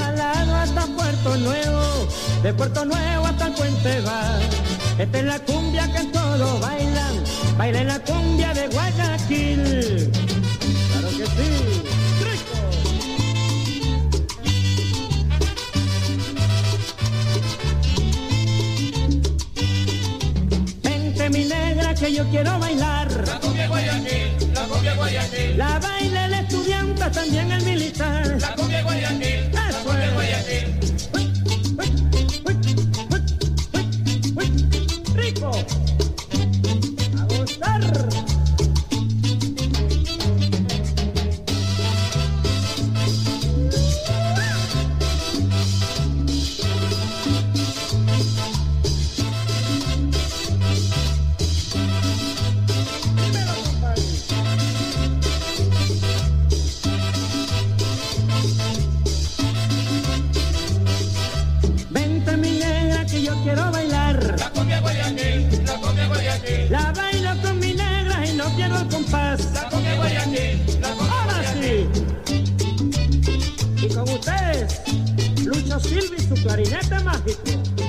Salado hasta Puerto Nuevo, de Puerto Nuevo hasta el Puente Var. Esta es la cumbia que todos bailan, bailen la cumbia de Guayaquil. Claro que sí, rico. Vente mi negra que yo quiero bailar. La cumbia Guayaquil, la cumbia Guayaquil. La baila el estudiante, también el militar. La cumbia Guayaquil, la cumbia Guayaquil. Rico, a gustar. Vente mi negra que yo quiero bailar. La cumbia Guayaquil, la cumbia Guayaquil. La bailo con mi negra y no quiero el compás. La cumbia Guayaquil, la cumbia Ahora Guayaquil. sí. Y con ustedes, Lucho Silva y su clarinete mágico.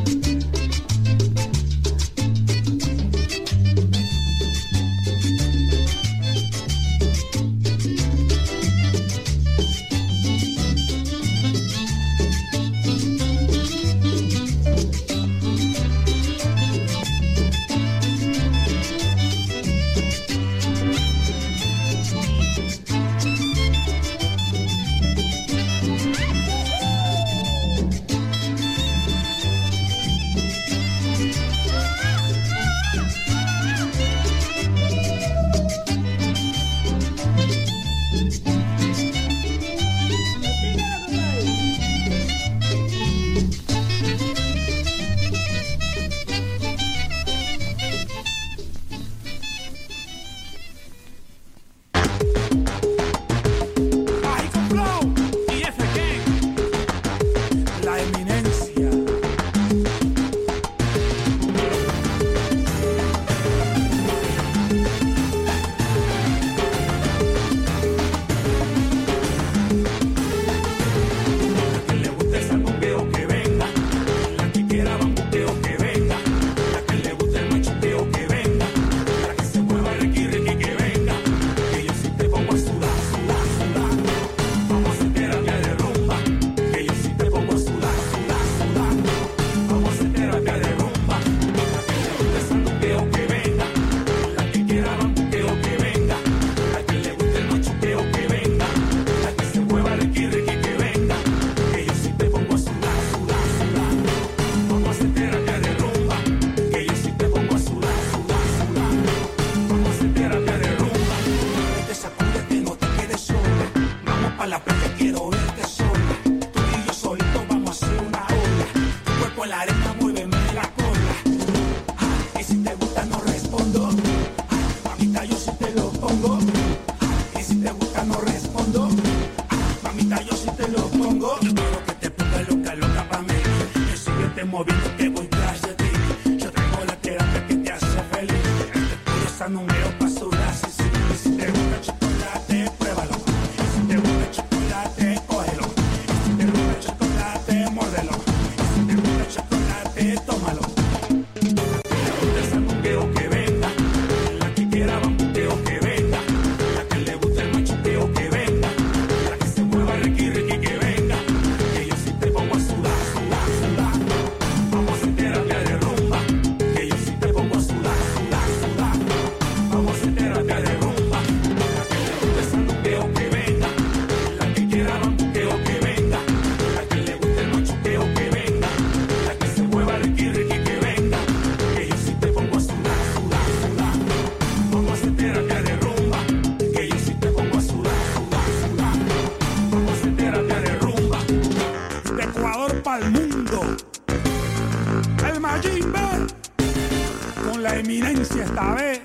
eminencia esta vez.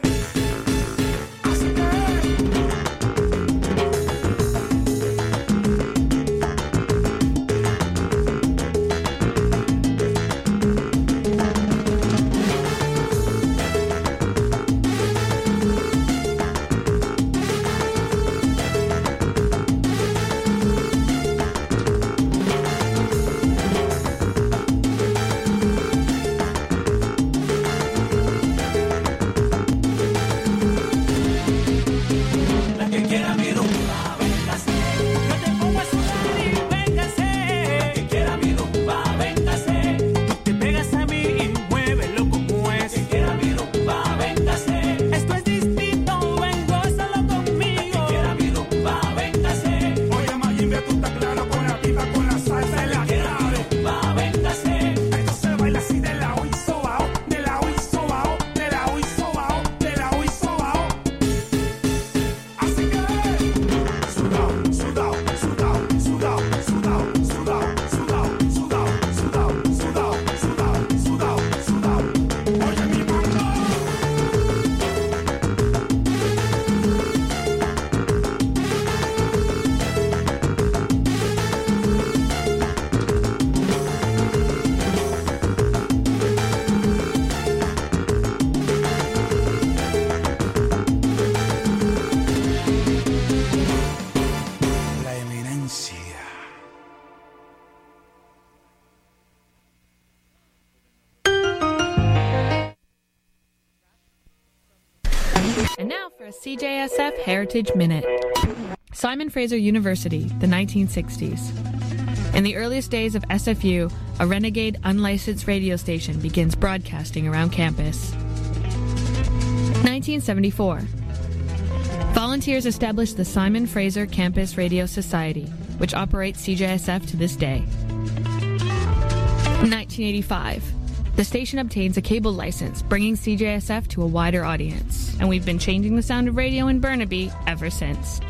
And now for a CJSF Heritage Minute. Simon Fraser University, the 1960s. In the earliest days of SFU, a renegade unlicensed radio station begins broadcasting around campus. 1974. Volunteers established the Simon Fraser Campus Radio Society, which operates CJSF to this day. 1985. The station obtains a cable license, bringing CJSF to a wider audience. And we've been changing the sound of radio in Burnaby ever since.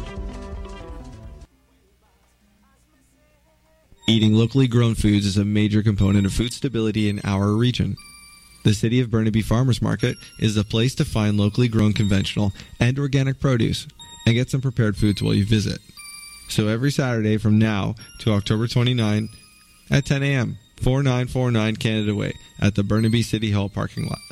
Eating locally grown foods is a major component of food stability in our region. The City of Burnaby Farmers Market is the place to find locally grown conventional and organic produce and get some prepared foods while you visit. So every Saturday from now to October 29 at 10 a.m., 4949 Canada Way at the Burnaby City Hall parking lot.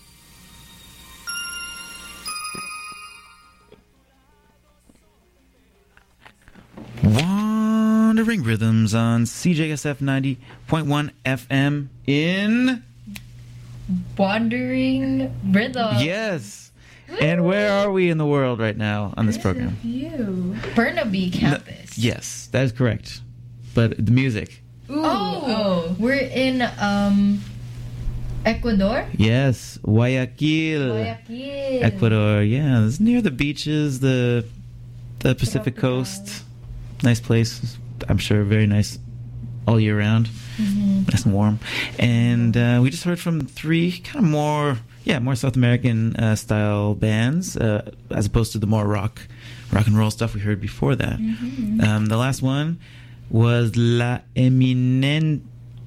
Wandering Rhythms on CJSF 90.1 FM in... Wandering Rhythm. Yes. And where are we in the world right now on this program? Burnaby campus. Yes, that is correct. But the music. Ooh. We're in Ecuador? Yes, Guayaquil. Ecuador, yeah. It's near the beaches, the Pacific coast. Nice place. I'm sure very nice all year round. Mm-hmm. Nice and warm. And we just heard from three kind of more South American style bands as opposed to the more rock and roll stuff we heard before that. Mm-hmm. The last one was La Eminencia.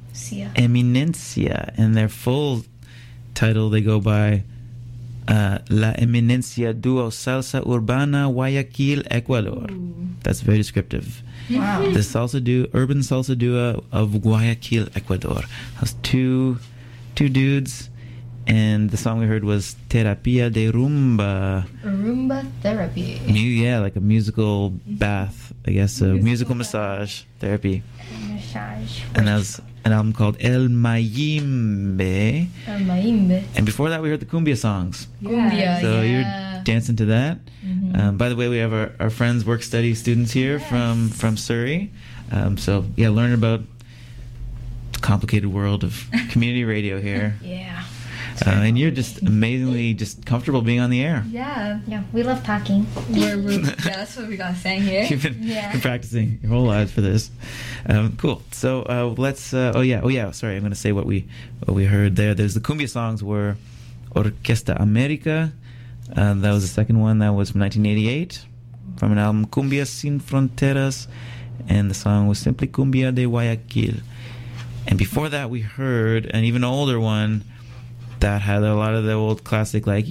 And their full title, they go by La Eminencia Duo Salsa Urbana Guayaquil, Ecuador. Ooh. That's very descriptive. Wow. The urban salsa duo of Guayaquil, Ecuador. That's two dudes. And the song we heard was Terapia de Rumba. Rumba therapy. Like a musical bath, I guess, a musical massage therapy. Massage. And that was an album called El Mayimbe. El Mayimbe. And before that, we heard the cumbia songs. Cumbia, so you're dancing to that. Mm-hmm. By the way, we have our friends, work study students here from Surrey. Learn about the complicated world of community radio here. Yeah. And you're just amazingly just comfortable being on the air. Yeah, we love talking. That's what we got saying here. You've been practicing your whole lives for this. Cool. So let's. Sorry, I'm going to say what we heard there. There's the cumbia songs were Orquesta America. That was the second one. That was from 1988, from an album Cumbia Sin Fronteras, and the song was simply Cumbia de Guayaquil. And before that, we heard an even older one that had a lot of the old classic, like,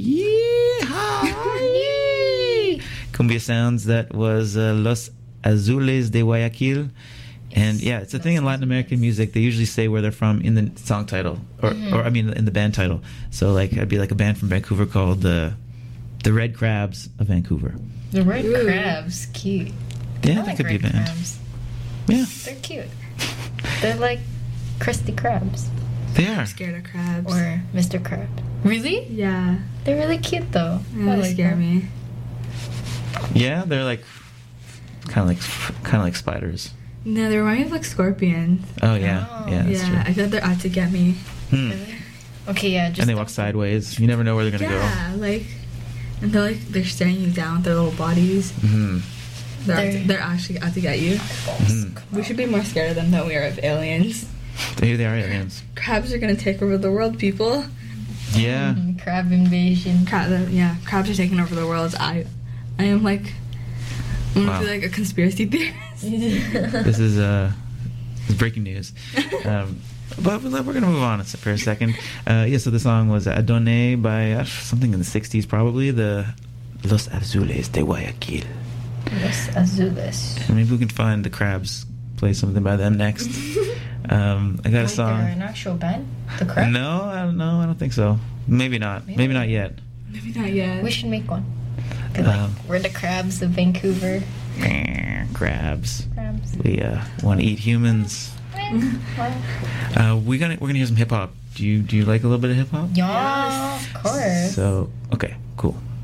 yee-haw, cumbia sounds. That was Los Azules de Guayaquil. And it's a thing in Latin American music. They usually say where they're from in the song title, or in the band title. So, like, I'd be like a band from Vancouver called the Red Crabs of Vancouver. The Red Crabs, cute. Yeah, that could be a band. Crabs. Yeah. They're cute. They're like Krusty Krabs. They are. I'm scared of crabs. Or Mr. Crab. Really? Yeah. They're really cute, though. They scare me. Yeah, they're like kind of like spiders. No, they remind me of like scorpions. Oh yeah, that's true. I feel like they're out to get me. Really? Okay, yeah. And they walk sideways. You never know where they're gonna go. Yeah, and they're staring you down with their little bodies. Mm-hmm. They're actually out to get you. Mm-hmm. We should be more scared of them than we are of aliens. They are aliens. Crabs are gonna take over the world, people. Yeah. Crab invasion. Crabs are taking over the world. I am like, I'm gonna be like a conspiracy theorist. This is breaking news. But we're going to move on for a second. So the song was Adone by something in the 60s, probably, the Los Azules de Guayaquil. Los Azules. And maybe we can find the Crabs, play something by them next. I got a song. They're an actual band? The Crabs? No, I don't think so. Maybe not. Maybe not yet. Maybe not yet. We should make one. We're the Crabs of Vancouver. Crabs. We want to eat humans. We're gonna hear some hip hop. Do you like a little bit of hip hop? Yes, of course. So okay, cool.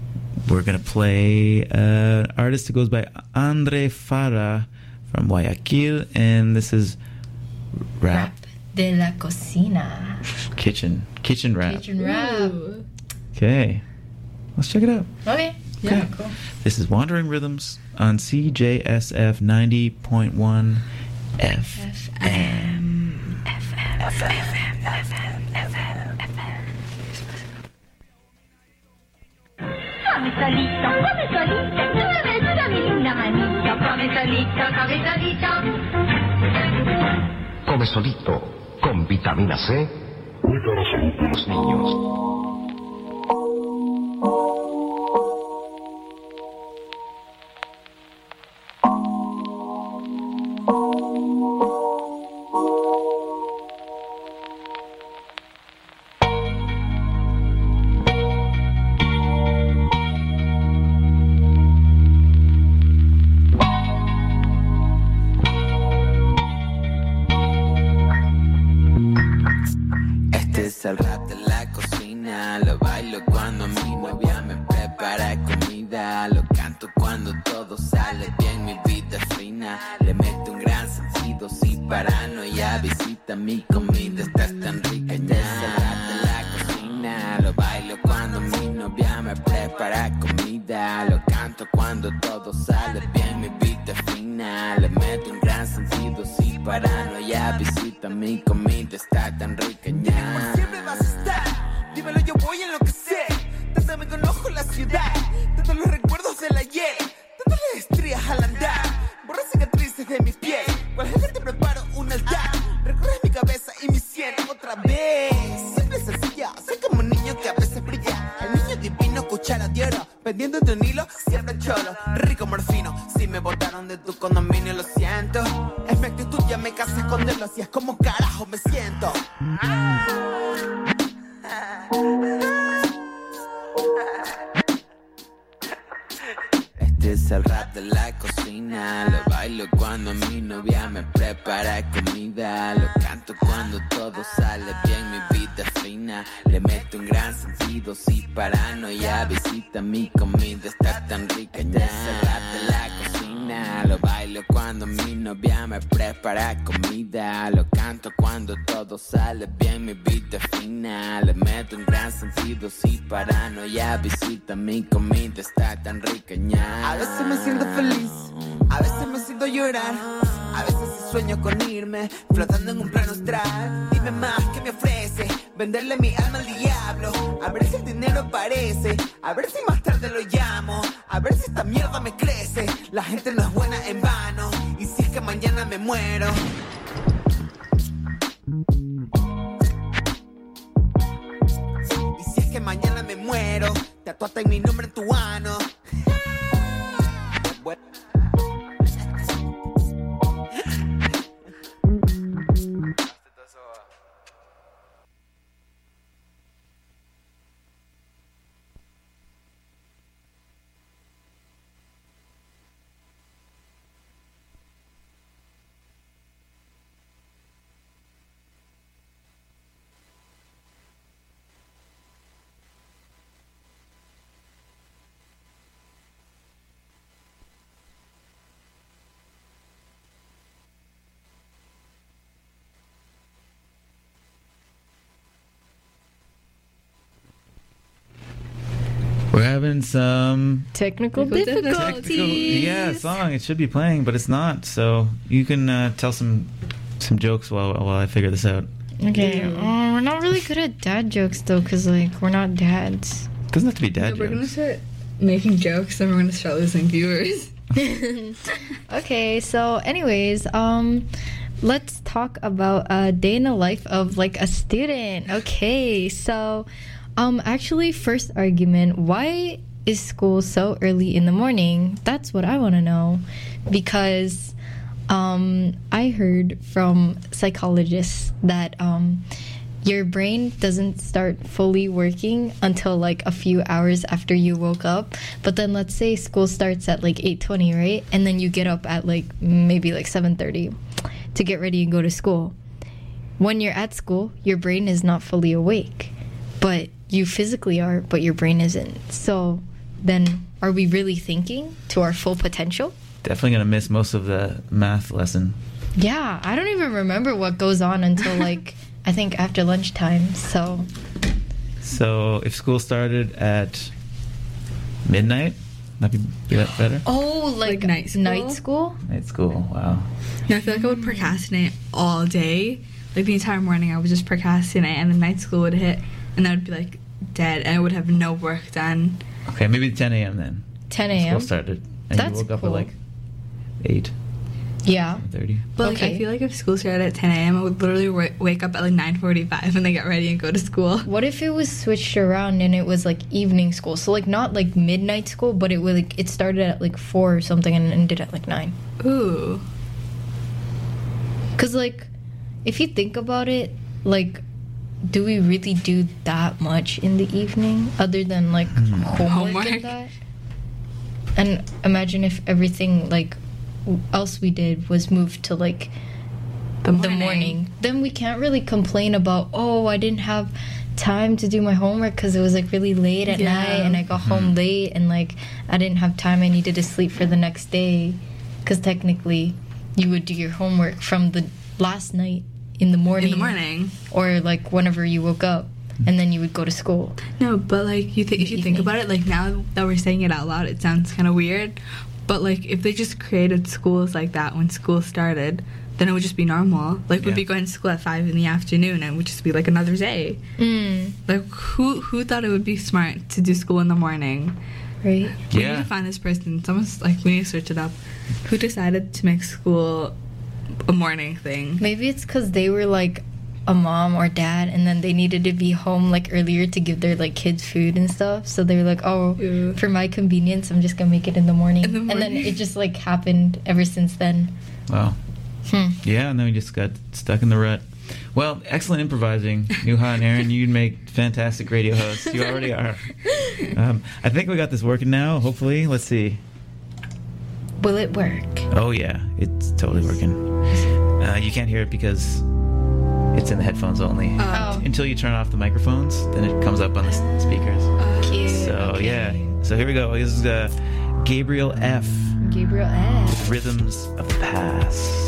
we're going to play an artist who goes by Andre Farah from Guayaquil, and this is Rap de la Cocina. Kitchen Rap. Kitchen Rap. Okay, let's check it out. Okay. Yeah, cool. This is Wandering Rhythms on CJSF 90.1 FM. Come solito, dura mi linda manito, come solito. Come solito, con vitamina C, cuida la salud de los niños. El rap de la cocina, lo bailo cuando mi novia me prepara comida, lo canto cuando todo sale bien, mi vida es fina, le meto un gran sentido, si paranoia, visita mi comida, está tan rica ya. Es el rap de la cocina, lo bailo cuando mi novia me prepara comida, lo canto cuando todo sale bien, mi vida es fina, le meto un gran sentido, si paranoia, visita mi comida, está tan rica ya. Vas a estar, dímelo, yo voy a enloquecer. Trátame con ojo la ciudad, todos los recuerdos del ayer, todas las estrías al andar, borra cicatrices de mi piel. Cual gente te preparo un altar, recorres mi cabeza y mi sien otra vez. Siempre sencilla, soy como un niño que a veces brilla. El niño divino, cuchara de oro, pendiente de un hilo, siempre cholo, rico morfino. Si me botaron de tu condominio, lo siento. Es mi actitud, ya me casé esconderlo, así es como carajo me siento. Este es el rap de la cocina, lo bailo cuando mi novia me prepara comida, lo canto cuando todo sale bien, mi vida es fina, le meto un gran sentido, si paranoia, visita mi comida, está tan rica ya. Este es el rap de la cocina, lo bailo cuando mi novia me prepara comida, lo canto cuando todo sale bien, mi vida es fina, le meto un gran sentido, si paranoia, visita mi comida, está tan rica ya. A veces me siento feliz, a veces me siento llorar, a veces sueño con irme, flotando en un plano astral. Dime más, ¿qué me ofrece? Venderle mi alma al diablo, a ver si el dinero aparece, a ver si más tarde lo llamo, a ver si esta mierda me crece. La gente no es buena en vano, y si es que mañana me muero. Y si es que mañana me muero, tatúate mi nombre en tu ano. We're having some technical difficulties. Yeah, song. It should be playing, but it's not. So you can tell some jokes while I figure this out. Okay. We're not really good at dad jokes though, cause like we're not dads. Doesn't have to be dad jokes. We're gonna start making jokes, and we're gonna start losing viewers. Okay. So, anyways, let's talk about a day in the life of like a student. Okay. So. Actually, first argument, why is school so early in the morning? That's what I want to know. Because I heard from psychologists that your brain doesn't start fully working until like a few hours after you woke up. But then let's say school starts at like 8:20, right? And then you get up at like maybe like 7:30 to get ready and go to school. When you're at school, your brain is not fully awake. But you physically are, but your brain isn't. So then are we really thinking to our full potential? Definitely going to miss most of the math lesson. Yeah, I don't even remember what goes on until like I think after lunchtime. So if school started at midnight, that'd be better. Oh, like night school? Night school? Night school. Wow. No, I feel like I would procrastinate all day. Like the entire morning, I would just procrastinate, and the night school would hit, and I would be like dead, and I would have no work done. Okay, maybe 10 a.m. then. 10 a.m. School started, and That's you woke up cool. at like 8. Yeah. 7:30. But like, I feel like if school started at 10 a.m., I would literally wake up at like 9:45 and then get ready and go to school. What if it was switched around and it was like evening school? So like not like midnight school, but it was like it started at like 4 or something and ended at like 9. Ooh. Cause like, if you think about it, like, do we really do that much in the evening other than like homework and that? And imagine if everything like else we did was moved to like the morning. Then we can't really complain about, oh, I didn't have time to do my homework because it was like really late at night and I got home late and like I didn't have time. I needed to sleep for the next day, because technically you would do your homework from the last night in the morning or like whenever you woke up, and then you would go to school. No, but like if you think about it, like now that we're saying it out loud, it sounds kind of weird. But like if they just created schools like that when school started, then it would just be normal. Like we'd be going to school at 5 in the afternoon, and it would just be like another day. Like who thought it would be smart to do school in the morning? Right. We need to find this person. Someone's like, we need to search it up. Who decided to make school a morning thing? Maybe it's because they were like a mom or dad, and then they needed to be home like earlier to give their like kids food and stuff. So they were like, oh, for my convenience, I'm just gonna make it in the morning. And then it just like happened ever since then. Wow. Yeah, and then we just got stuck in the rut. Well, excellent improvising, Nuha and Aaron. You'd make fantastic radio hosts. You already are. I think we got this working now, hopefully. Let's see. Will it work? Oh, yeah. It's totally working. You can't hear it because it's in the headphones only. Until you turn off the microphones, then it comes up on the speakers. Cute. So, yeah. So here we go. This is Gabriel F. Gabriel F. Rhythms of the Past.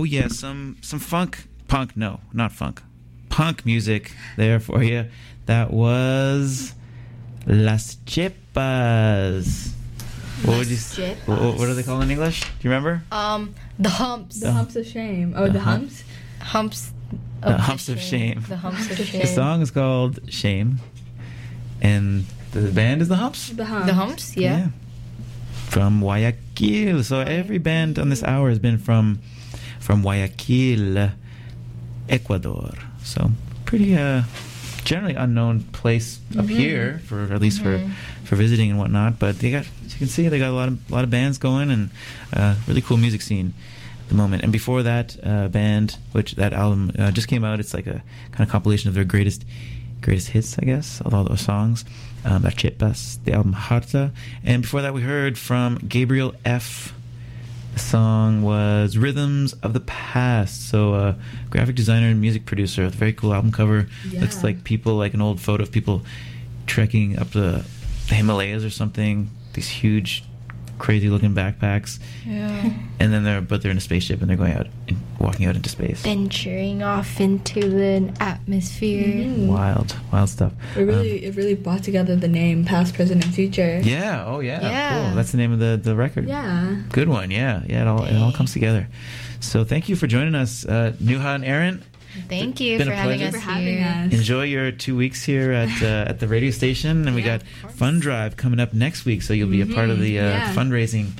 yeah, some punk. No, not funk. Punk music there for you. That was Las Chepas. What would you? What are they called in English? Do you remember? The humps. The humps of shame. Oh, the humps. Humps. The humps of shame. The humps of shame. The song is called Shame, and the band is the Humps. The humps. The humps. Yeah. From Guayaquil. So every band on this hour has been from Guayaquil, Ecuador. So pretty generally unknown place up here for at least for visiting and whatnot. But they got, as you can see, they got a lot of bands going and really cool music scene at the moment. And before that band, which that album just came out, it's like a kind of compilation of their greatest hits, I guess, of all those songs. Las Chepas, the album Harta. And before that we heard from Gabriel F. The song was Rhythms of the Past. So graphic designer and music producer with a very cool album cover. Yeah. Looks like people, like an old photo of people trekking up the Himalayas or something. These huge, crazy looking backpacks. Yeah. And then they're in a spaceship and they're going out and walking out into space. Venturing off into the atmosphere. Wild stuff. It really brought together the name Past, Present, and Future. Yeah. Oh yeah. Yeah. Cool. That's the name of the record. Yeah. Good one. Yeah. It all comes together. So thank you for joining us, Nuha and Aaron. Thank you Been for a having pleasure. us For having here. us. Enjoy your 2 weeks here at the radio station, and we got Fund Drive coming up next week, so you'll be a part of the fundraising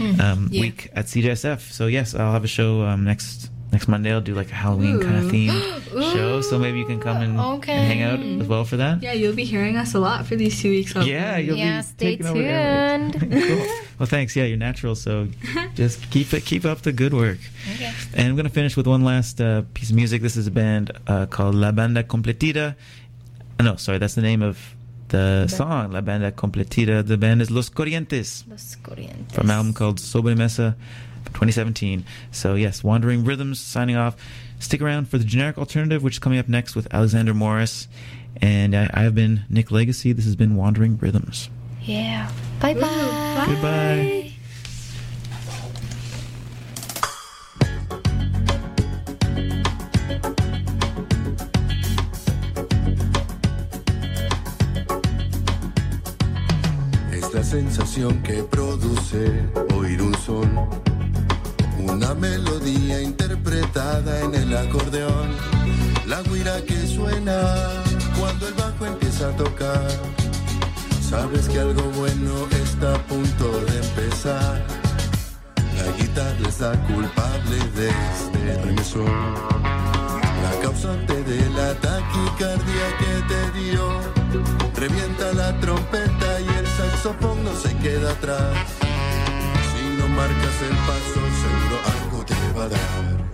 week at CJSF. So yes, I'll have a show next Monday. I'll do like a Halloween kind of themed show, so maybe you can come and hang out as well for that. Yeah, you'll be hearing us a lot for these 2 weeks. Yeah, you'll be stay taking over everything. tuned. Cool. Well, thanks. Yeah, you're natural, so just keep up the good work. Okay. And I'm going to finish with one last piece of music. This is a band called La Banda Completita. No, sorry, that's the name of the song, La Banda Completita. The band is Los Corrientes. Los Corrientes. From an album called Sobremesa from 2017. So yes, Wandering Rhythms signing off. Stick around for the generic alternative, which is coming up next with Alexander Morris. And I have been Nick Legacy. This has been Wandering Rhythms. Yeah. Bye-bye. Goodbye. Es la sensación que produce oír un son, una melodía interpretada en el acordeón, la guira que suena cuando el bajo empieza a tocar. Sabes que algo bueno está a punto de empezar. La guitarra es la culpable de este remesón, la causante de la taquicardia que te dio. Revienta la trompeta y el saxofón no se queda atrás. Si no marcas el paso, seguro algo te va a dar.